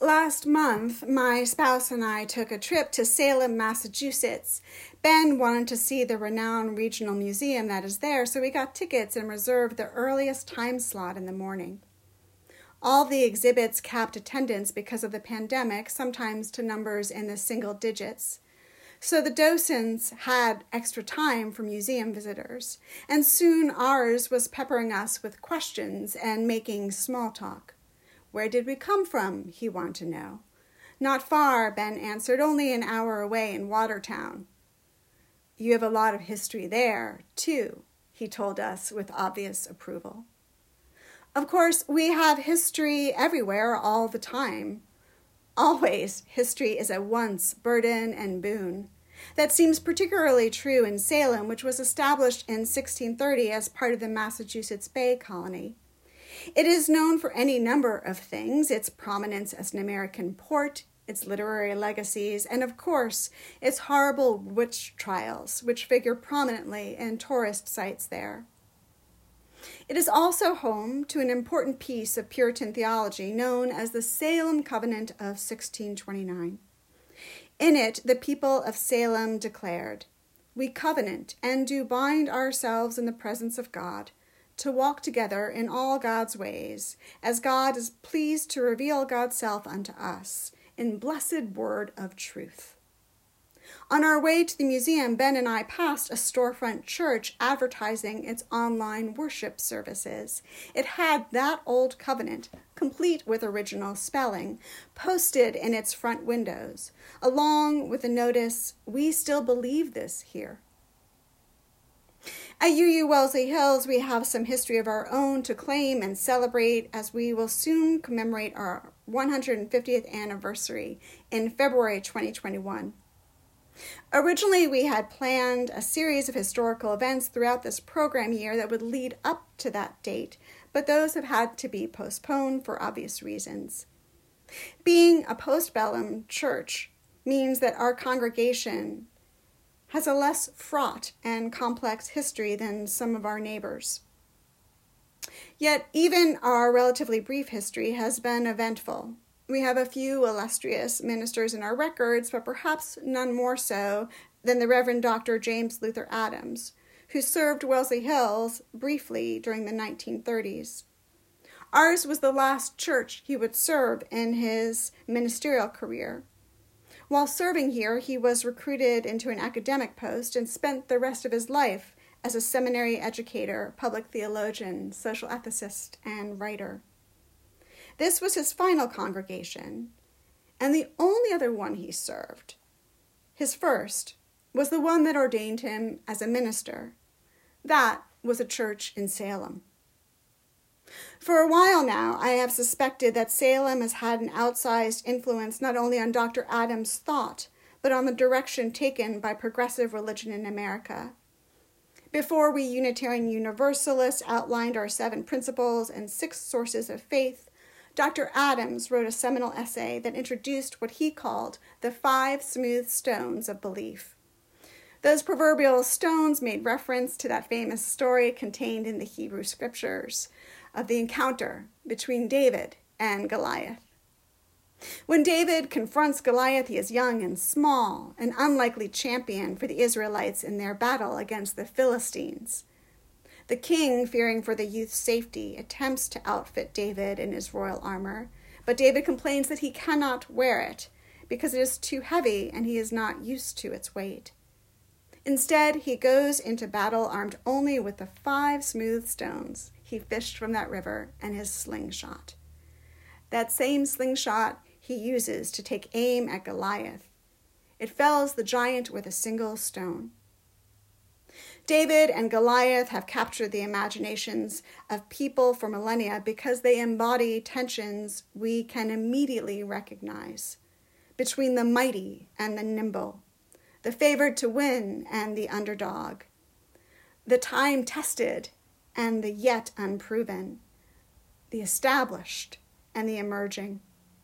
Last month, my spouse and I took a trip to Salem, Massachusetts. Ben wanted to see the renowned regional museum that is there, so we got tickets and reserved the earliest time slot in the morning. All the exhibits capped attendance because of the pandemic, sometimes to numbers in the single digits. So the docents had extra time for museum visitors, and soon ours was peppering us with questions and making small talk. Where did we come from, he wanted to know. Not far, Ben answered, only an hour away in Watertown. You have a lot of history there, too, he told us with obvious approval. Of course, we have history everywhere all the time. Always, history is at once burden and boon. That seems particularly true in Salem, which was established in 1630 as part of the Massachusetts Bay Colony. It is known for any number of things, its prominence as an American port, its literary legacies, and of course, its horrible witch trials, which figure prominently in tourist sites there. It is also home to an important piece of Puritan theology known as the Salem Covenant of 1629. In it, the people of Salem declared, "We covenant and do bind ourselves in the presence of God, to walk together in all God's ways, as God is pleased to reveal God's self unto us, in blessed word of truth." On our way to the museum, Ben and I passed a storefront church advertising its online worship services. It had that old covenant, complete with original spelling, posted in its front windows, along with the notice, "We still believe this here." At UU Wellesley Hills, we have some history of our own to claim and celebrate, as we will soon commemorate our 150th anniversary in February 2021. Originally, we had planned a series of historical events throughout this program year that would lead up to that date, but those have had to be postponed for obvious reasons. Being a postbellum church means that our congregation has a less fraught and complex history than some of our neighbors. Yet even our relatively brief history has been eventful. We have a few illustrious ministers in our records, but perhaps none more so than the Reverend Dr. James Luther Adams, who served Wellesley Hills briefly during the 1930s. Ours was the last church he would serve in his ministerial career. While serving here, he was recruited into an academic post and spent the rest of his life as a seminary educator, public theologian, social ethicist, and writer. This was his final congregation, and the only other one he served. His first was the one that ordained him as a minister. That was a church in Salem. For a while now, I have suspected that Salem has had an outsized influence not only on Dr. Adams' thought, but on the direction taken by progressive religion in America. Before we Unitarian Universalists outlined our 7 principles and 6 sources of faith, Dr. Adams wrote a seminal essay that introduced what he called the 5 smooth stones of belief. Those proverbial stones made reference to that famous story contained in the Hebrew Scriptures of the encounter between David and Goliath. When David confronts Goliath, he is young and small, an unlikely champion for the Israelites in their battle against the Philistines. The king, fearing for the youth's safety, attempts to outfit David in his royal armor, but David complains that he cannot wear it because it is too heavy and he is not used to its weight. Instead, he goes into battle armed only with the 5 smooth stones he fished from that river and his slingshot. That same slingshot he uses to take aim at Goliath. It fells the giant with a single stone. David and Goliath have captured the imaginations of people for millennia because they embody tensions we can immediately recognize between the mighty and the nimble, the favored to win and the underdog, the time-tested and the yet unproven, the established and the emerging.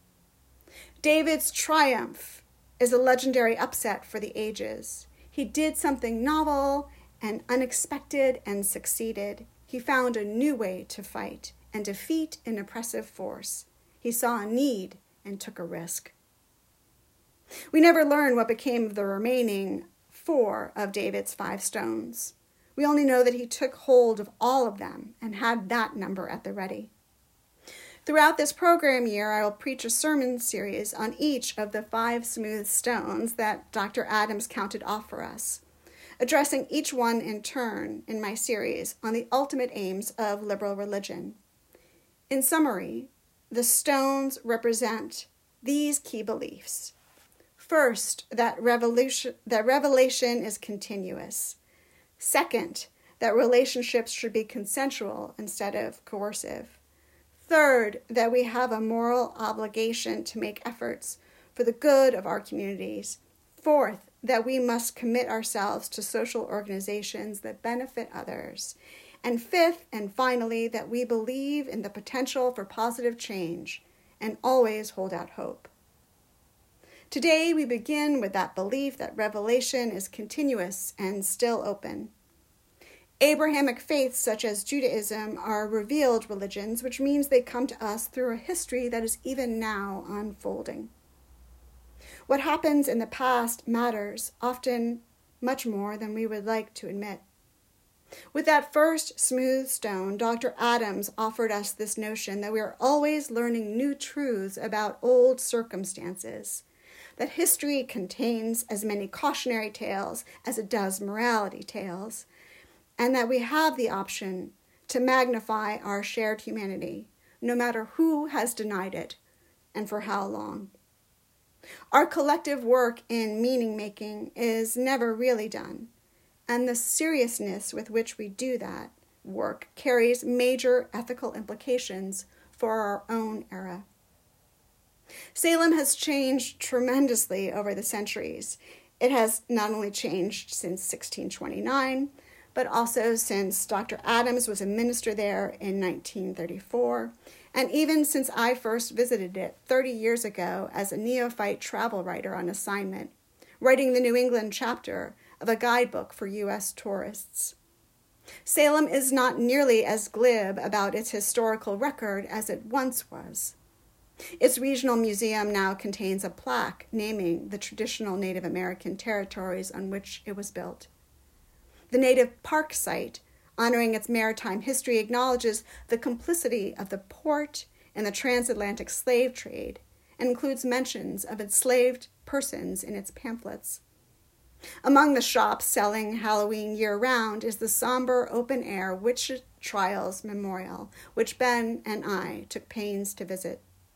David's triumph is a legendary upset for the ages. He did something novel and unexpected and succeeded. He found a new way to fight and defeat an oppressive force. He saw a need and took a risk. We never learn what became of the remaining 4 of David's 5 stones. We only know that he took hold of all of them and had that number at the ready. Throughout this program year, I will preach a sermon series on each of the 5 smooth stones that Dr. Adams counted off for us, addressing each one in turn in my series on the ultimate aims of liberal religion. In summary, the stones represent these key beliefs. First, that revelation is continuous. Second, that relationships should be consensual instead of coercive. Third, that we have a moral obligation to make efforts for the good of our communities. Fourth, that we must commit ourselves to social organizations that benefit others. And fifth, and finally, that we believe in the potential for positive change and always hold out hope. Today, we begin with that belief that revelation is continuous and still open. Abrahamic faiths such as Judaism are revealed religions, which means they come to us through a history that is even now unfolding. What happens in the past matters, often much more than we would like to admit. With that first smooth stone, Dr. Adams offered us this notion that we are always learning new truths about old circumstances, that history contains as many cautionary tales as it does morality tales, and that we have the option to magnify our shared humanity, no matter who has denied it and for how long. Our collective work in meaning-making is never really done, and the seriousness with which we do that work carries major ethical implications for our own era. Salem has changed tremendously over the centuries. It has not only changed since 1629, but also since Dr. Adams was a minister there in 1934, and even since I first visited it 30 years ago as a neophyte travel writer on assignment, writing the New England chapter of a guidebook for U.S. tourists. Salem is not nearly as glib about its historical record as it once was. Its regional museum now contains a plaque naming the traditional Native American territories on which it was built. The Native Park site, honoring its maritime history, acknowledges the complicity of the port in the transatlantic slave trade and includes mentions of enslaved persons in its pamphlets. Among the shops selling Halloween year-round is the somber open-air witch trials memorial, which Ben and I took pains to visit.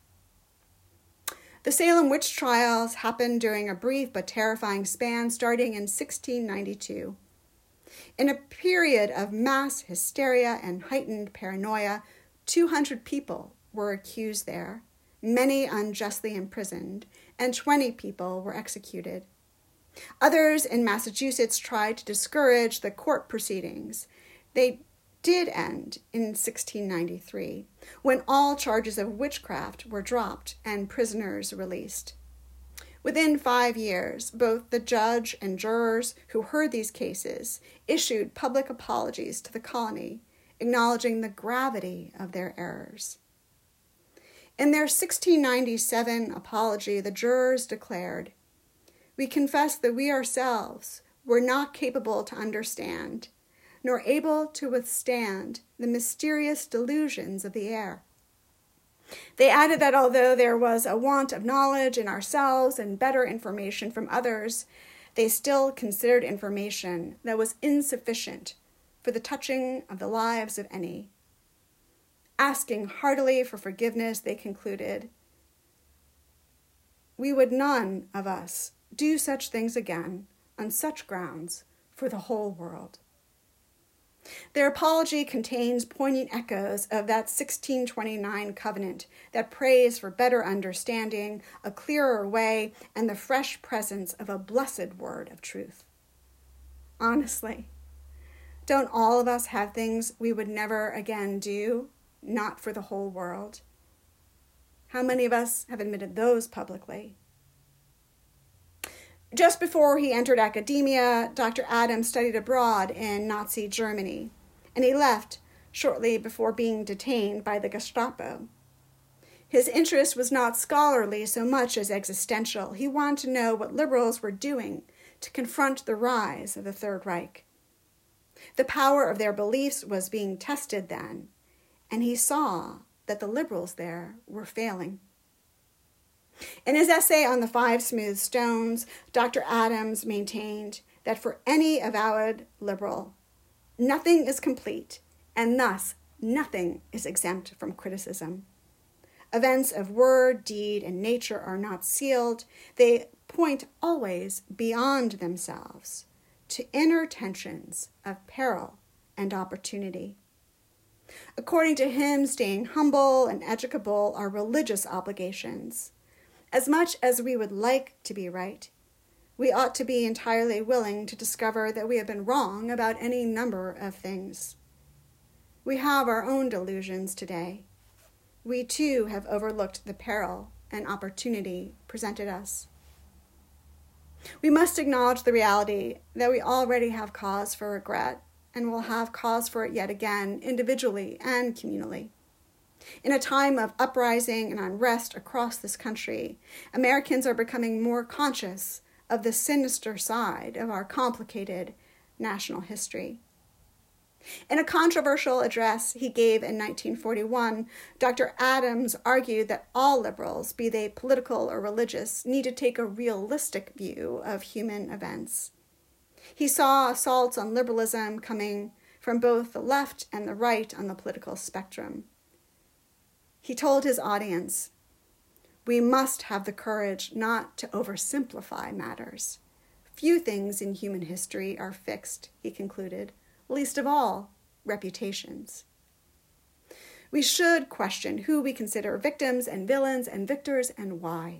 The Salem witch trials happened during a brief but terrifying span starting in 1692. In a period of mass hysteria and heightened paranoia, 200 people were accused there, many unjustly imprisoned, and 20 people were executed. Others in Massachusetts tried to discourage the court proceedings. They did end in 1693, when all charges of witchcraft were dropped and prisoners released. Within 5 years, both the judge and jurors who heard these cases issued public apologies to the colony, acknowledging the gravity of their errors. In their 1697 apology, the jurors declared, "We confess that we ourselves were not capable to understand, nor able to withstand the mysterious delusions of the air." They added that although there was a want of knowledge in ourselves and better information from others, they still considered information that was insufficient for the touching of the lives of any. Asking heartily for forgiveness, they concluded, "We would none of us do such things again on such grounds for the whole world." Their apology contains poignant echoes of that 1629 covenant that prays for better understanding, a clearer way, and the fresh presence of a blessed word of truth. Honestly, don't all of us have things we would never again do, not for the whole world? How many of us have admitted those publicly? Just before he entered academia, Dr. Adams studied abroad in Nazi Germany, and he left shortly before being detained by the Gestapo. His interest was not scholarly so much as existential. He wanted to know what liberals were doing to confront the rise of the Third Reich. The power of their beliefs was being tested then, and he saw that the liberals there were failing. In his essay on the Five Smooth Stones, Dr. Adams maintained that for any avowed liberal, nothing is complete, and thus nothing is exempt from criticism. Events of word, deed, and nature are not sealed. They point always beyond themselves to inner tensions of peril and opportunity. According to him, staying humble and educable are religious obligations. As much as we would like to be right, we ought to be entirely willing to discover that we have been wrong about any number of things. We have our own delusions today. We too have overlooked the peril and opportunity presented us. We must acknowledge the reality that we already have cause for regret and will have cause for it yet again, individually and communally. In a time of uprising and unrest across this country, Americans are becoming more conscious of the sinister side of our complicated national history. In a controversial address he gave in 1941, Dr. Adams argued that all liberals, be they political or religious, need to take a realistic view of human events. He saw assaults on liberalism coming from both the left and the right on the political spectrum. He told his audience, "We must have the courage not to oversimplify matters. Few things in human history are fixed," he concluded, least of all, reputations. We should question who we consider victims and villains and victors and why.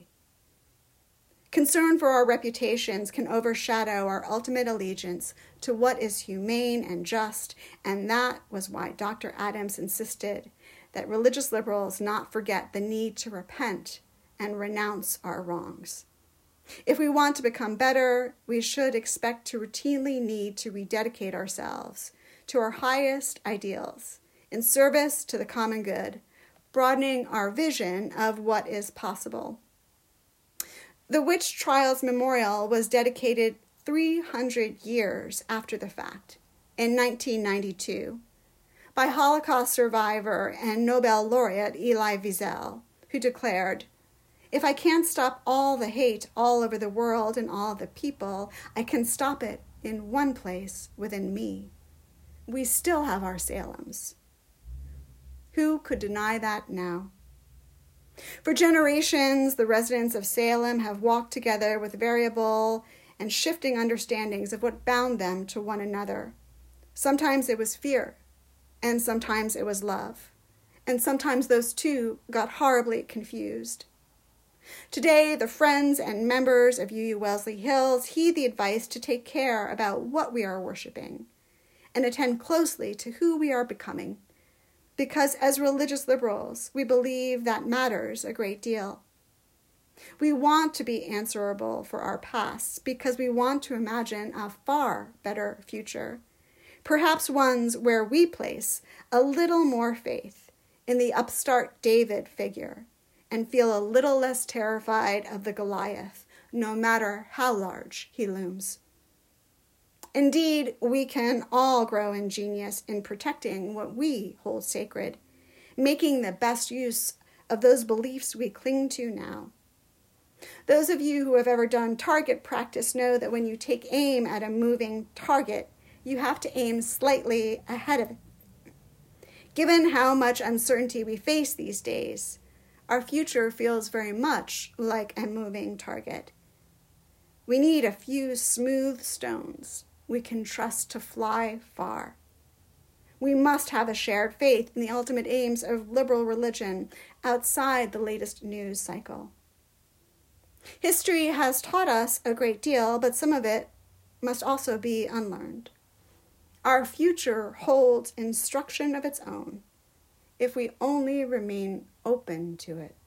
Concern for our reputations can overshadow our ultimate allegiance to what is humane and just, and that was why Dr. Adams insisted that religious liberals not forget the need to repent and renounce our wrongs. If we want to become better, we should expect to routinely need to rededicate ourselves to our highest ideals in service to the common good, broadening our vision of what is possible. The Witch Trials Memorial was dedicated 300 years after the fact, in 1992, by Holocaust survivor and Nobel laureate Elie Wiesel, who declared, "If I can't stop all the hate all over the world and all the people, I can stop it in one place within me." We still have our Salems. Who could deny that now? For generations, the residents of Salem have walked together with variable and shifting understandings of what bound them to one another. Sometimes it was fear, and sometimes it was love, and sometimes those two got horribly confused. Today, the friends and members of UU Wellesley Hills heed the advice to take care about what we are worshiping and attend closely to who we are becoming, because as religious liberals, we believe that matters a great deal. We want to be answerable for our pasts because we want to imagine a far better future, perhaps ones where we place a little more faith in the upstart David figure and feel a little less terrified of the Goliath, no matter how large he looms. Indeed, we can all grow in genius in protecting what we hold sacred, making the best use of those beliefs we cling to now. Those of you who have ever done target practice know that when you take aim at a moving target, you have to aim slightly ahead of it. Given how much uncertainty we face these days, our future feels very much like a moving target. We need a few smooth stones we can trust to fly far. We must have a shared faith in the ultimate aims of liberal religion outside the latest news cycle. History has taught us a great deal, but some of it must also be unlearned. Our future holds instruction of its own if we only remain open to it.